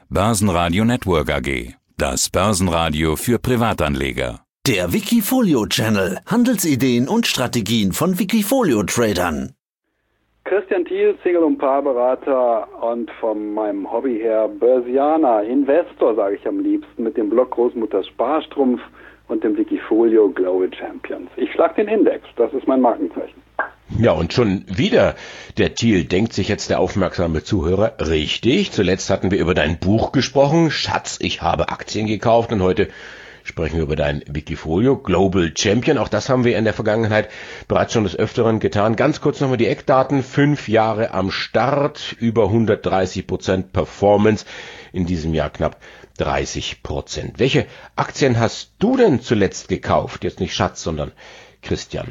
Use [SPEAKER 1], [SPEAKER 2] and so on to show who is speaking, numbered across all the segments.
[SPEAKER 1] Börsenradio Network AG. Das Börsenradio für Privatanleger.
[SPEAKER 2] Der Wikifolio-Channel. Handelsideen und Strategien von Wikifolio-Tradern.
[SPEAKER 3] Christian Thiel, Single- und Paarberater und von meinem Hobby her Börsianer, Investor, sage ich am liebsten, mit dem Blog Großmutters Sparstrumpf und dem Wikifolio Global Champions. Ich schlag den Index, das ist mein Markenzeichen.
[SPEAKER 4] Ja, und schon wieder, der Thiel, denkt sich jetzt der aufmerksame Zuhörer, richtig, zuletzt hatten wir über dein Buch gesprochen, Schatz, ich habe Aktien gekauft, und heute sprechen wir über dein Wikifolio Global Champion. Auch das haben wir in der Vergangenheit bereits schon des Öfteren getan. Ganz kurz nochmal die Eckdaten. 5 Jahre am Start, über 130% Performance. In diesem Jahr knapp 30%. Welche Aktien hast du denn zuletzt gekauft? Jetzt nicht Schatz, sondern Christian.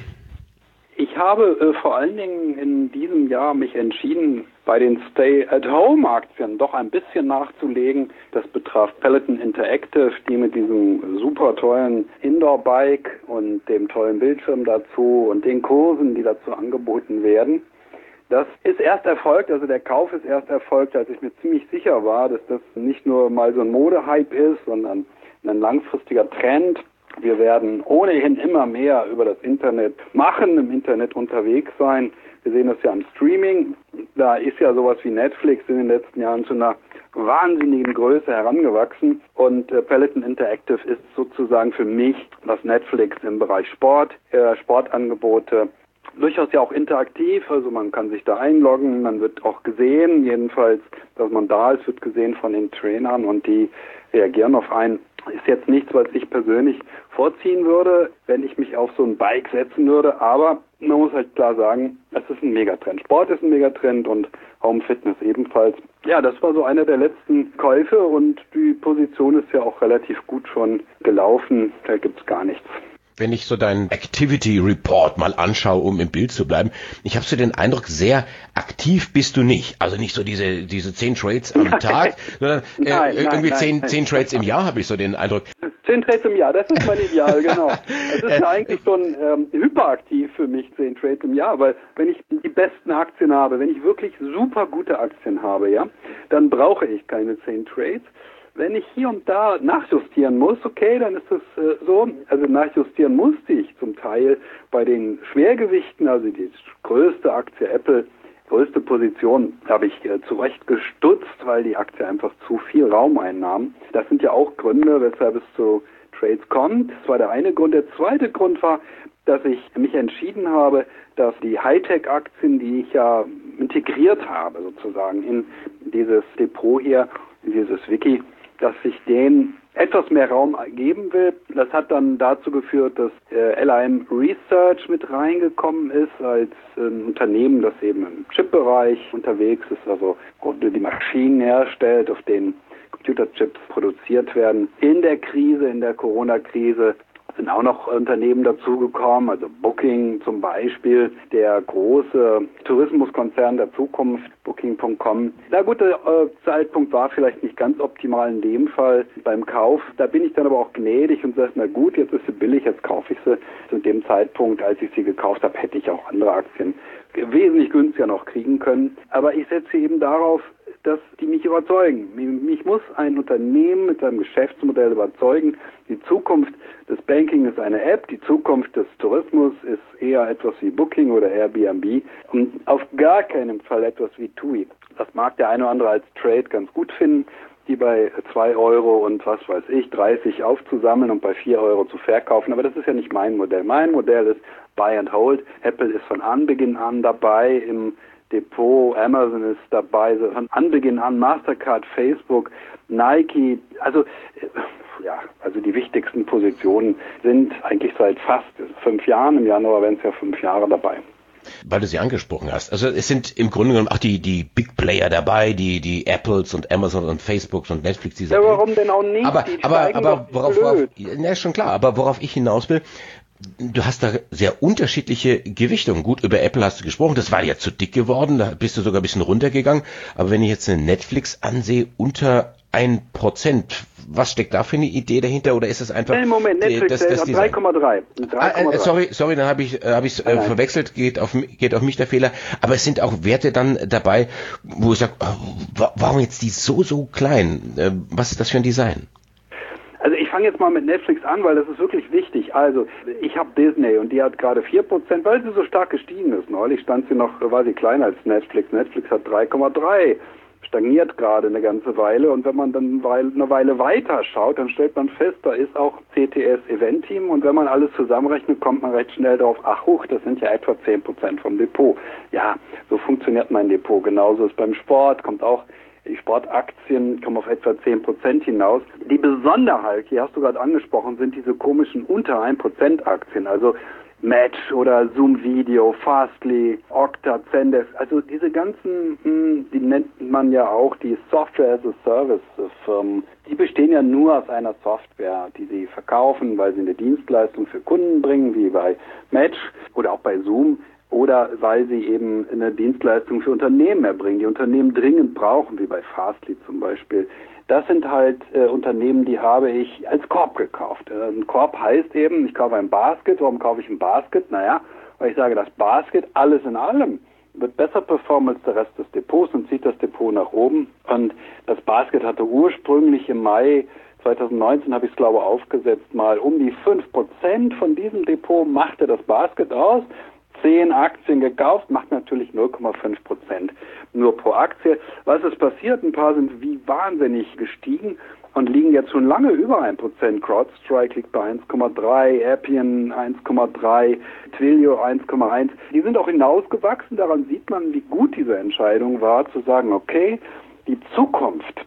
[SPEAKER 3] Ich habe vor allen Dingen in diesem Jahr mich entschieden, bei den Stay-at-Home-Aktien doch ein bisschen nachzulegen. Das betraf Peloton Interactive, die mit diesem super tollen Indoor-Bike und dem tollen Bildschirm dazu und den Kursen, die dazu angeboten werden. Das ist erst erfolgt, also der Kauf ist erst erfolgt, als ich mir ziemlich sicher war, dass das nicht nur mal so ein Modehype ist, sondern ein langfristiger Trend. Wir werden ohnehin immer mehr über das Internet machen, im Internet unterwegs sein. Wir sehen das ja am Streaming. Da ist ja sowas wie Netflix in den letzten Jahren zu einer wahnsinnigen Größe herangewachsen. Und Peloton Interactive ist sozusagen für mich das Netflix im Bereich Sport, Sportangebote. Durchaus ja auch interaktiv, also man kann sich da einloggen, man wird auch gesehen, jedenfalls, dass man da ist, wird gesehen von den Trainern und die reagieren auf einen. Ist jetzt nichts, was ich persönlich vorziehen würde, wenn ich mich auf so ein Bike setzen würde, aber man muss halt klar sagen, es ist ein Megatrend. Sport ist ein Megatrend und Home Fitness ebenfalls. Ja, das war so einer der letzten Käufe und die Position ist ja auch relativ gut schon gelaufen, da gibt's gar nichts.
[SPEAKER 4] Wenn ich so deinen Activity Report mal anschaue, um im Bild zu bleiben, ich habe so den Eindruck, sehr aktiv bist du nicht. Also nicht so diese 10 Trades am Tag, sondern irgendwie 10 Trades im Jahr, habe ich so den Eindruck.
[SPEAKER 3] 10 Trades im Jahr, das ist mein Ideal, genau. Das ist ja eigentlich schon hyperaktiv für mich, 10 Trades im Jahr, weil wenn ich die besten Aktien habe, wenn ich wirklich super gute Aktien habe, ja, dann brauche ich keine 10 Trades. Wenn ich hier und da nachjustieren muss, okay, dann ist das so. Also nachjustieren musste ich zum Teil bei den Schwergewichten, also die größte Aktie Apple, größte Position habe ich zurecht gestutzt, weil die Aktie einfach zu viel Raum einnahm. Das sind ja auch Gründe, weshalb es zu Trades kommt. Das war der eine Grund. Der zweite Grund war, dass ich mich entschieden habe, dass die Hightech-Aktien, die ich ja integriert habe sozusagen in dieses Depot hier, in dieses Wiki, dass ich denen etwas mehr Raum geben will. Das hat dann dazu geführt, dass LIM Research mit reingekommen ist als Unternehmen, das eben im Chip-Bereich unterwegs ist, also die Maschinen herstellt, auf denen Computerchips produziert werden. In der Krise, in der Corona-Krise, sind auch noch Unternehmen dazugekommen, also Booking zum Beispiel, der große Tourismuskonzern der Zukunft, Booking.com. Na gut, der Zeitpunkt war vielleicht nicht ganz optimal in dem Fall beim Kauf. Da bin ich dann aber auch gnädig und sage, na gut, jetzt ist sie billig, jetzt kaufe ich sie. Zu dem Zeitpunkt, als ich sie gekauft habe, hätte ich auch andere Aktien wesentlich günstiger noch kriegen können. Aber ich setze eben darauf, dass die mich überzeugen. Mich muss ein Unternehmen mit seinem Geschäftsmodell überzeugen. Die Zukunft des Banking ist eine App, die Zukunft des Tourismus ist eher etwas wie Booking oder Airbnb und auf gar keinen Fall etwas wie TUI. Das mag der eine oder andere als Trade ganz gut finden, die bei 2 Euro und was weiß ich, 30 aufzusammeln und bei 4 Euro zu verkaufen. Aber das ist ja nicht mein Modell. Mein Modell ist Buy and Hold. Apple ist von Anbeginn an dabei im Depot, Amazon ist dabei, von Anbeginn an, Mastercard, Facebook, Nike, also die wichtigsten Positionen sind eigentlich seit fast 5 Jahren, im Januar werden es ja 5 Jahre dabei.
[SPEAKER 4] Weil du sie angesprochen hast, also es sind im Grunde genommen auch die Big Player dabei, die Apples und Amazon und Facebooks und Netflix dieser
[SPEAKER 3] Ja, warum denn auch nicht?
[SPEAKER 4] Aber worauf schon klar, aber worauf ich hinaus will, du hast da sehr unterschiedliche Gewichtungen. Gut, über Apple hast du gesprochen, das war ja zu dick geworden, da bist du sogar ein bisschen runtergegangen. Aber wenn ich jetzt eine Netflix ansehe, unter 1%, Was steckt da für eine Idee dahinter oder ist es einfach...
[SPEAKER 3] Im Moment, Netflix 3,3.
[SPEAKER 4] Sorry, dann habe ich verwechselt, geht auf mich der Fehler. Aber es sind auch Werte dann dabei, wo ich sage, warum jetzt die so klein? Was ist das für ein Design?
[SPEAKER 3] Also ich fange jetzt mal mit Netflix an, weil das ist wirklich wichtig. Also ich habe Disney und die hat gerade 4%, weil sie so stark gestiegen ist. Neulich stand sie noch, war sie kleiner als Netflix. Netflix hat 3,3. Stagniert gerade eine ganze Weile und wenn man dann eine Weile weiter schaut, dann stellt man fest, da ist auch CTS Event Team und wenn man alles zusammenrechnet, kommt man recht schnell drauf, das sind ja etwa 10% vom Depot. Ja, so funktioniert mein Depot. Genauso ist beim Sport, kommt auch die Sportaktien kommen auf etwa 10% hinaus. Die Besonderheit, die hast du gerade angesprochen, sind diese komischen unter 1% Aktien, also Match oder Zoom Video, Fastly, Okta, Zendesk, also diese ganzen, die nennt man ja auch die Software as a Service Firmen, die bestehen ja nur aus einer Software, die sie verkaufen, weil sie eine Dienstleistung für Kunden bringen, wie bei Match oder auch bei Zoom, oder weil sie eben eine Dienstleistung für Unternehmen erbringen, die Unternehmen dringend brauchen, wie bei Fastly zum Beispiel. Das sind halt Unternehmen, die habe ich als Korb gekauft. Ein Korb heißt eben, ich kaufe ein Basket. Warum kaufe ich ein Basket? Naja, weil ich sage, das Basket, alles in allem, wird besser performen als der Rest des Depots und zieht das Depot nach oben. Und das Basket hatte ursprünglich im Mai 2019, habe ich es glaube aufgesetzt, mal um die 5% von diesem Depot machte das Basket aus. 10 Aktien gekauft, macht natürlich 0,5% nur pro Aktie. Was ist passiert? Ein paar sind wie wahnsinnig gestiegen und liegen jetzt schon lange über 1%. CrowdStrike liegt bei 1,3, Appian 1,3, Twilio 1,1. Die sind auch hinausgewachsen. Daran sieht man, wie gut diese Entscheidung war, zu sagen, okay, die Zukunft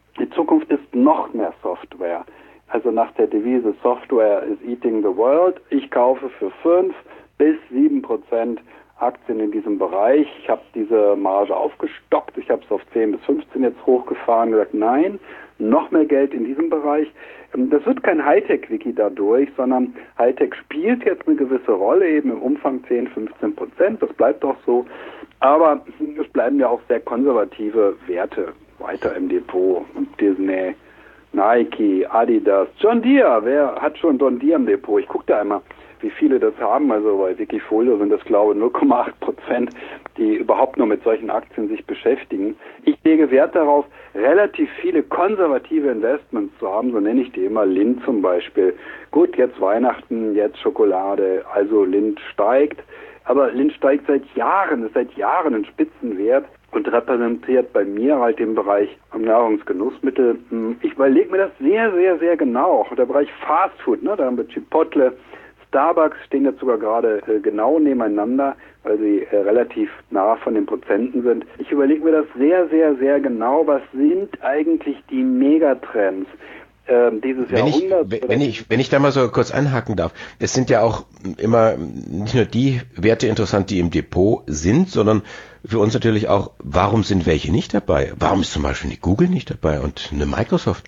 [SPEAKER 3] ist noch mehr Software. Also nach der Devise Software is eating the world. Ich kaufe für 5 bis 7% Aktien in diesem Bereich. Ich habe diese Marge aufgestockt. Ich habe es auf 10 bis 15 jetzt hochgefahren und gesagt, nein, noch mehr Geld in diesem Bereich. Das wird kein Hightech-Wiki dadurch, sondern Hightech spielt jetzt eine gewisse Rolle, eben im Umfang 10, 15%. Das bleibt auch so. Aber es bleiben ja auch sehr konservative Werte weiter im Depot. Disney, Nike, Adidas, John Deere. Wer hat schon John Deere im Depot? Ich gucke da einmal, wie viele das haben. Also bei Wikifolio sind das, glaube ich, 0,8%, die überhaupt nur mit solchen Aktien sich beschäftigen. Ich lege Wert darauf, relativ viele konservative Investments zu haben, so nenne ich die immer. Lindt zum Beispiel. Gut, jetzt Weihnachten, jetzt Schokolade, also Lindt steigt. Aber Lindt steigt seit Jahren, ist seit Jahren ein Spitzenwert und repräsentiert bei mir halt den Bereich Nahrungsgenussmittel. Ich überlege mir das sehr, sehr, sehr genau. Auch der Bereich Fastfood, da haben wir Chipotle, Starbucks stehen jetzt sogar gerade genau nebeneinander, weil sie relativ nah von den Prozenten sind. Ich überlege mir das sehr, sehr, sehr genau. Was sind eigentlich die Megatrends dieses Jahrhunderts?
[SPEAKER 4] Wenn ich da mal so kurz einhaken darf, es sind ja auch immer nicht nur die Werte interessant, die im Depot sind, sondern für uns natürlich auch, warum sind welche nicht dabei? Warum ist zum Beispiel eine Google nicht dabei und eine Microsoft?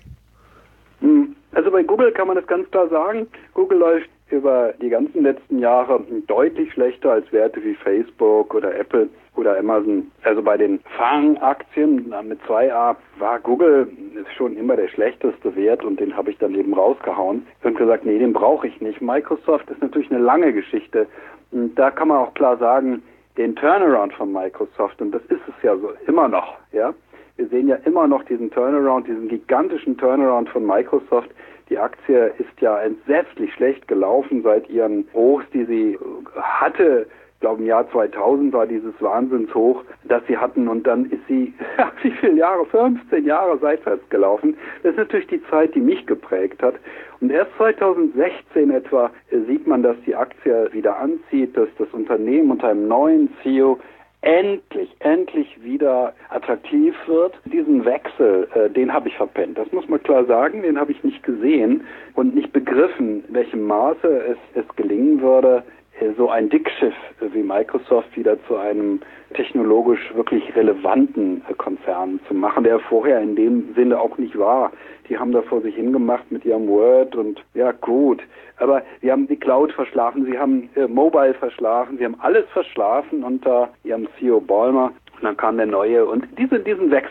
[SPEAKER 3] Also bei Google kann man das ganz klar sagen. Google läuft über die ganzen letzten Jahre deutlich schlechter als Werte wie Facebook oder Apple oder Amazon. Also bei den Fangaktien mit 2A war Google schon immer der schlechteste Wert und den habe ich dann eben rausgehauen. Ich habe gesagt, nee, den brauche ich nicht. Microsoft ist natürlich eine lange Geschichte. Und da kann man auch klar sagen, den Turnaround von Microsoft, und das ist es ja so immer noch, ja. Wir sehen ja immer noch diesen Turnaround, diesen gigantischen Turnaround von Microsoft. Die Aktie ist ja entsetzlich schlecht gelaufen seit ihren Hochs, die sie hatte. Ich glaube, im Jahr 2000 war dieses Wahnsinnshoch, das sie hatten. Und dann ist sie, wie viele Jahre? 15 Jahre seitwärts gelaufen. Das ist natürlich die Zeit, die mich geprägt hat. Und erst 2016 etwa sieht man, dass die Aktie wieder anzieht, dass das Unternehmen unter einem neuen CEO endlich wieder attraktiv wird. Diesen Wechsel, den habe ich verpennt. Das muss man klar sagen, den habe ich nicht gesehen und nicht begriffen, in welchem Maße es gelingen würde, so ein Dickschiff wie Microsoft wieder zu einem technologisch wirklich relevanten Konzern zu machen, der vorher in dem Sinne auch nicht war. Die haben da vor sich hingemacht mit ihrem Word und ja gut, aber sie haben die Cloud verschlafen, sie haben Mobile verschlafen, sie haben alles verschlafen unter ihrem CEO Ballmer und dann kam der neue und diesen Wechsel,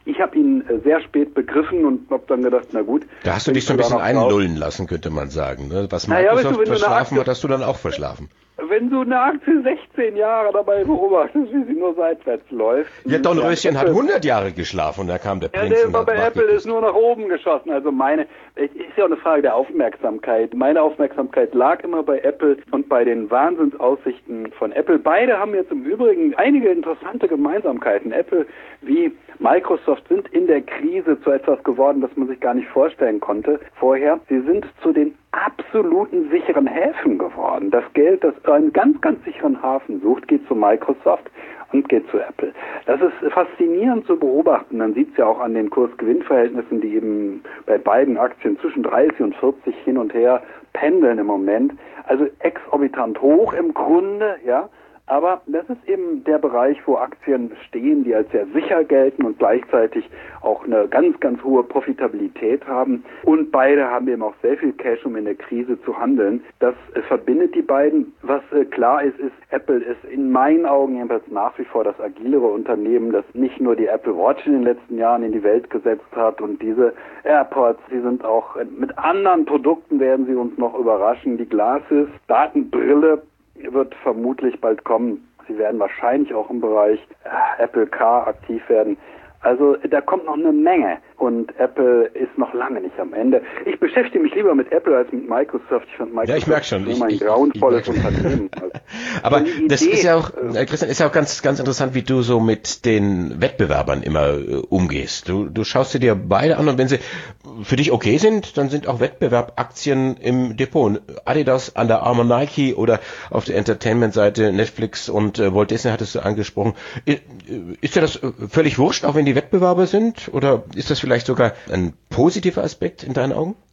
[SPEAKER 3] Ich habe ihn sehr spät begriffen und habe dann gedacht, na gut.
[SPEAKER 4] Da hast du dich so ein bisschen einlullen lassen, könnte man sagen. Ne? Was Microsoft verschlafen hat, hast du dann auch verschlafen.
[SPEAKER 3] Wenn du eine Aktie 16 Jahre dabei beobachtest, wie sie nur seitwärts läuft.
[SPEAKER 4] Ja, Dornröschen hat 100 Jahre geschlafen und da kam der Prinz.
[SPEAKER 3] Ja, der bei Apple ist nur nach oben geschossen. Also ist ja auch eine Frage der Aufmerksamkeit. Meine Aufmerksamkeit lag immer bei Apple und bei den Wahnsinnsaussichten von Apple. Beide haben jetzt im Übrigen einige interessante Gemeinsamkeiten. Apple wie Microsoft sind in der Krise zu etwas geworden, das man sich gar nicht vorstellen konnte vorher. Sie sind zu den absoluten sicheren Häfen geworden. Das Geld, das einen ganz, ganz sicheren Hafen sucht, geht zu Microsoft und geht zu Apple. Das ist faszinierend zu beobachten. Man sieht es ja auch an den Kurs-Gewinn-Verhältnissen, die eben bei beiden Aktien zwischen 30 und 40 hin und her pendeln im Moment. Also exorbitant hoch im Grunde, ja. Aber das ist eben der Bereich, wo Aktien stehen, die als sehr sicher gelten und gleichzeitig auch eine ganz, ganz hohe Profitabilität haben. Und beide haben eben auch sehr viel Cash, um in der Krise zu handeln. Das verbindet die beiden. Was klar ist, Apple ist in meinen Augen jedenfalls nach wie vor das agilere Unternehmen, das nicht nur die Apple Watch in den letzten Jahren in die Welt gesetzt hat und diese AirPods, die sind auch mit anderen Produkten, werden sie uns noch überraschen. Die Glasses, Datenbrille, wird vermutlich bald kommen. Sie werden wahrscheinlich auch im Bereich Apple Car aktiv werden. Also da kommt noch eine Menge und Apple ist noch lange nicht am Ende. Ich beschäftige mich lieber mit Apple als mit Microsoft. Ich finde Microsoft
[SPEAKER 4] ich merke schon.
[SPEAKER 3] immer ein grauenvolles Unternehmen.
[SPEAKER 4] Aber das ist ja auch, Christian, ist ja auch ganz, ganz interessant, wie du so mit den Wettbewerbern immer umgehst. Du schaust dir beide an und wenn sie für dich okay sind, dann sind auch Wettbewerbaktien im Depot. Adidas, Under Armour, Nike oder auf der Entertainment-Seite Netflix und Walt Disney hattest du angesprochen. Ist dir das völlig wurscht, auch wenn die Wettbewerber sind? Oder ist das vielleicht sogar ein positiver Aspekt in deinen Augen?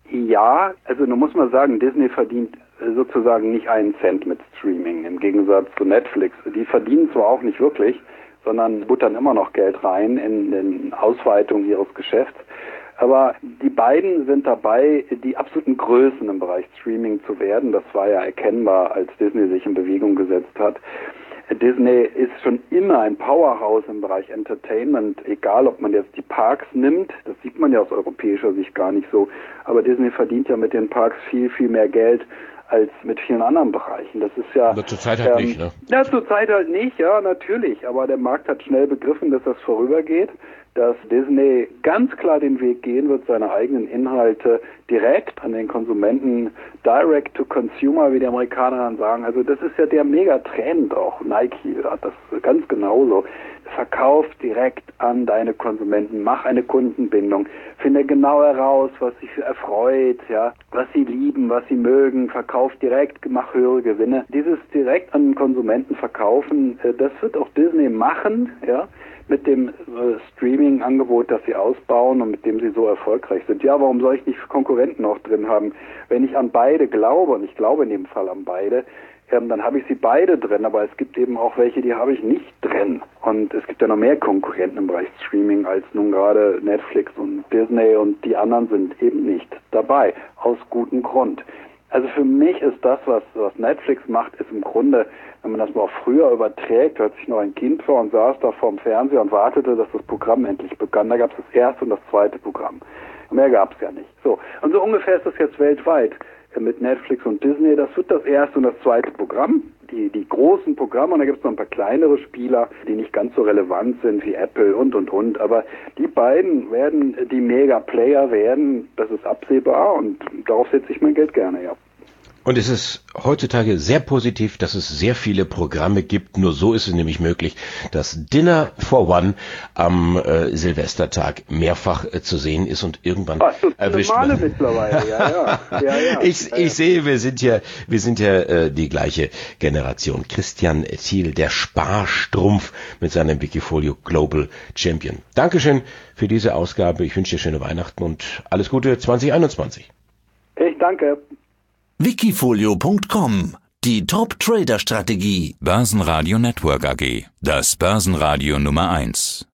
[SPEAKER 3] Ja, also nun muss man sagen, Disney verdient sozusagen nicht einen Cent mit Streaming, im Gegensatz zu Netflix. Die verdienen zwar auch nicht wirklich, sondern buttern immer noch Geld rein in den Ausweitung ihres Geschäfts. Aber die beiden sind dabei, die absoluten Größen im Bereich Streaming zu werden. Das war ja erkennbar, als Disney sich in Bewegung gesetzt hat. Disney ist schon immer ein Powerhouse im Bereich Entertainment, egal ob man jetzt die Parks nimmt, das sieht man ja aus europäischer Sicht gar nicht so, aber Disney verdient ja mit den Parks viel, viel mehr Geld als mit vielen anderen Bereichen. Das ist ja...
[SPEAKER 4] Aber zurzeit halt nicht, ne?
[SPEAKER 3] Ja, zurzeit halt nicht, ja, natürlich, aber der Markt hat schnell begriffen, dass das vorübergeht, dass Disney ganz klar den Weg gehen wird, seine eigenen Inhalte direkt an den Konsumenten, direct to consumer, wie die Amerikaner dann sagen. Also das ist ja der Megatrend auch. Nike hat das ganz genauso. Verkauf direkt an deine Konsumenten, mach eine Kundenbindung, finde genau heraus, was sie erfreut, ja, was sie lieben, was sie mögen, verkauf direkt, mach höhere Gewinne. Dieses direkt an den Konsumenten verkaufen, das wird auch Disney machen, ja, mit dem Streaming-Angebot, das sie ausbauen und mit dem sie so erfolgreich sind. Ja, warum soll ich nicht Konkurrenten auch drin haben? Wenn ich an beide glaube, und ich glaube in dem Fall an beide, dann habe ich sie beide drin, aber es gibt eben auch welche, die habe ich nicht drin. Und es gibt ja noch mehr Konkurrenten im Bereich Streaming als nun gerade Netflix und Disney und die anderen sind eben nicht dabei, aus gutem Grund. Also für mich ist das, was Netflix macht, ist im Grunde, wenn man das mal früher überträgt, als ich noch ein Kind war und saß da vorm Fernseher und wartete, dass das Programm endlich begann, da gab es das erste und das zweite Programm. Mehr gab es ja nicht. So. Und so ungefähr ist das jetzt weltweit mit Netflix und Disney. Das wird das erste und das zweite Programm, die großen Programme, und da gibt es noch ein paar kleinere Spieler, die nicht ganz so relevant sind wie Apple und. Aber die beiden werden die Mega-Player werden, das ist absehbar und darauf setze ich mein Geld gerne, ja.
[SPEAKER 4] Und es ist heutzutage sehr positiv, dass es sehr viele Programme gibt. Nur so ist es nämlich möglich, dass Dinner for One am Silvestertag mehrfach zu sehen ist und irgendwann erwischt wird.
[SPEAKER 3] Mittlerweile, ja.
[SPEAKER 4] Ich sehe, wir sind ja die gleiche Generation. Christian Thiel, der Sparstrumpf mit seinem Wikifolio Global Champion. Dankeschön für diese Ausgabe. Ich wünsche dir schöne Weihnachten und alles Gute 2021.
[SPEAKER 3] Ich danke.
[SPEAKER 2] Wikifolio.com. Die Top-Trader-Strategie.
[SPEAKER 1] Börsenradio Network AG. Das Börsenradio Nummer 1.